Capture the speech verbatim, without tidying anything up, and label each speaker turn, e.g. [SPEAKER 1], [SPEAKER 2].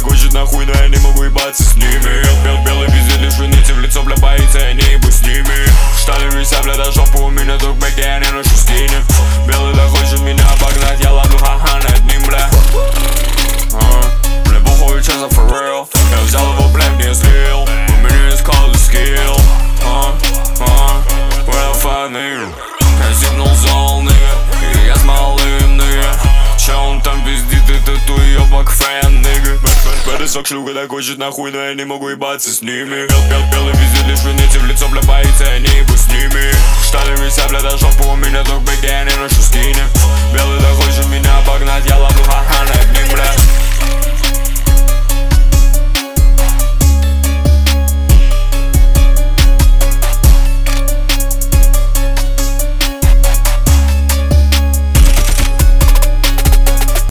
[SPEAKER 1] хочет нахуй, но я не могу ебаться с ними. Бел, бел, белый везде лишь вините в лицо, бля, боится, я не ебу с ними. Штаны висят, бля, до жопы у меня друг бэк, я не ношу скини. Белый да хочет меня обогнать, я ладу ха-ха над ним, бля. Мне похуй, честно, for real. Я взял его, бля, не слил. У меня есть call skill. When I find him, я сигнал зол, nigga. И я с малым, nigga. Че он там пиздит, это туебок фэн, nigga. Бэдесок шлюга да хочет нахуй, но я не могу ебаться с ними. Бел, бел, белый везде лишь вините в лицо, бля, боится, я не ебу с ними. Штаны висят, бля, до жопы у меня друг бэк, я не ношу скини. Белый да хочет меня обогнать, я ладу ха-ха над ним, бля.